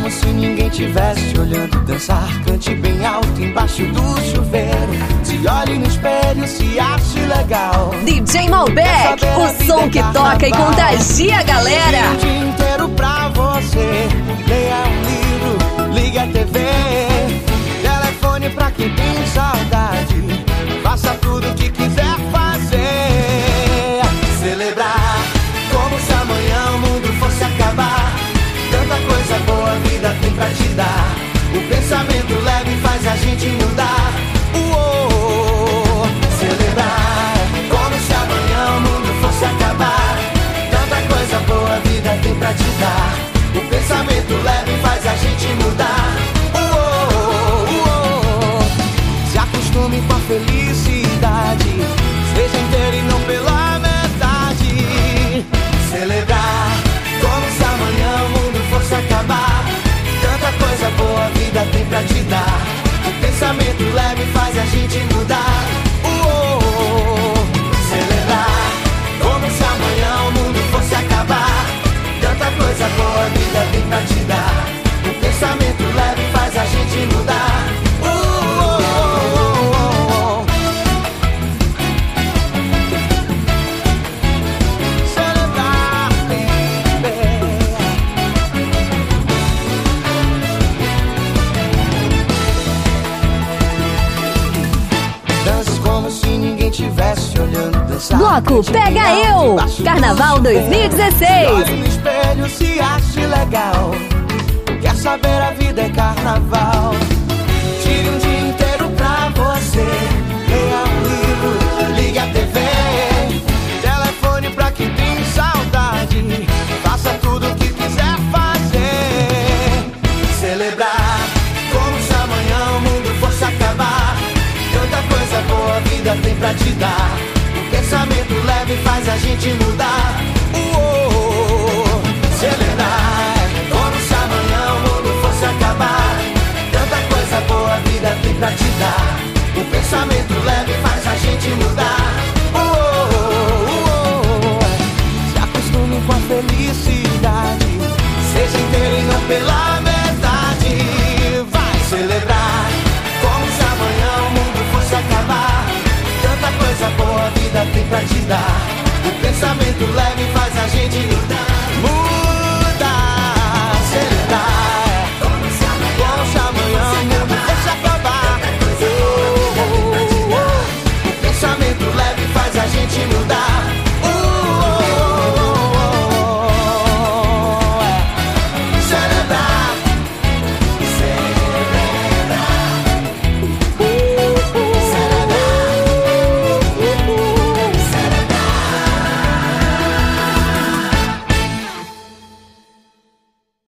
como se ninguém tivesse olhando dançar. Cante bem alto embaixo do chuveiro. Se olhe no espelho, se ache legal. DJ Malbec, o som que toca e contagia a galera. O dia inteiro pra você. Leia um livro, ligue a TV. Telefone pra quem tem saudade. Faça tudo o que quiser fazer. Celebrar como se amanhã o mundo fosse acabar. Tanta coisa boa a vida tem pra te dar. O pensamento leve faz a gente mudar. Celebrar como se amanhã o mundo fosse acabar. Tanta coisa boa a vida tem pra te dar. O pensamento leve faz a gente mudar. Se acostume com a felicidade. Seja inteiro e não pela metade. Celebrar como se amanhã o mundo fosse acabar. Tanta coisa boa a vida tem pra te dar. O pensamento leve faz a gente mudar. Celebrar como se amanhã o mundo fosse acabar. Tanta coisa boa a vida tem pra te dar. O pensamento leve faz a gente mudar. Bloco Pega Eu, Carnaval 2016. Olhe no espelho, se ache legal. Quer saber, a vida é carnaval. Tire um dia inteiro pra você. Leia um livro, ligue a TV. Telefone pra quem tem saudade. Faça tudo o que quiser fazer. Celebrar como se amanhã o mundo fosse acabar. Tanta coisa boa a vida tem pra te dar. Pensamento leve faz a gente mudar. Celebrar como se amanhã o mundo fosse acabar. Tanta coisa boa a vida tem pra te dar. O pensamento leve faz a gente mudar. Se acostume com a felicidade. Seja inteiro e não pela metade. Vai celebrar como se amanhã o mundo fosse acabar. Tanta coisa boa a vida tem pra te dar. O pensamento leve faz a gente mudar.